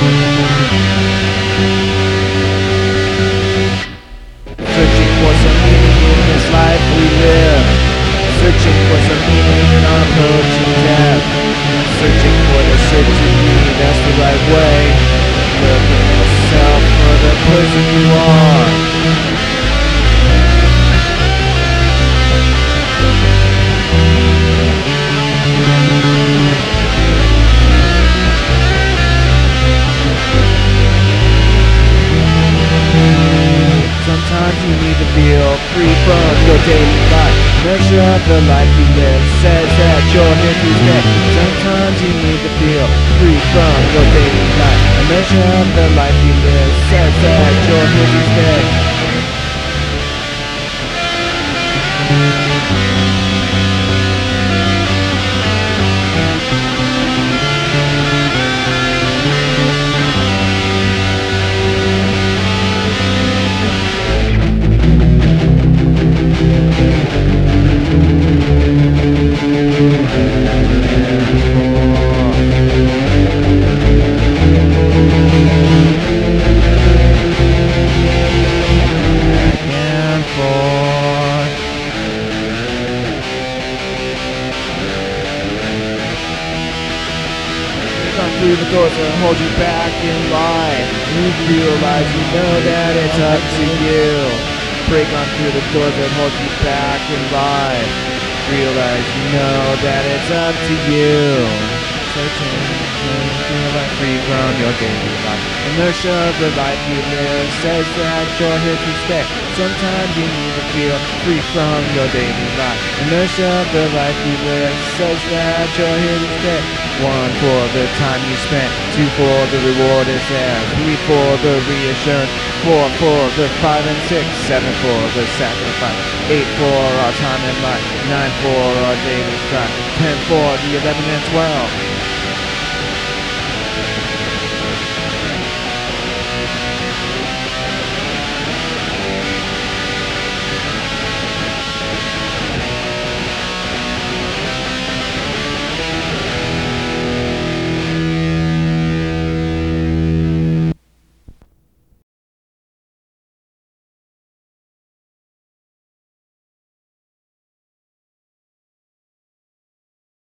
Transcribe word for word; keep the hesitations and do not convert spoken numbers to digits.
Searching for some meaning in this life we live. Searching for some meaning in our approaching death. Searching for the certainty that's the right way. Loving yourself for the person you are. Sometimes you need to feel free from your daily life. Measure of the life you live says that you're here to stay. Sometimes you need to feel free from your daily life. A measure of the life you live says that you're here to stay. Through the doors that hold you back in line. You realize you know that it's up to you. Break on through the doors that hold you back in line. Realize you know that it's up to you. Searching, feel like free from your daily life. Inertia of the life you live says that you're here to stay. Sometimes you need to feel free from your daily life. Inertia of the life you live says that you're here to stay. One for the time you spent, two for the reward is there, three for the reassurance, four for the five and six, seven for the sacrifice, eight for our time and life, nine for our daily strife, ten for the eleven and twelve.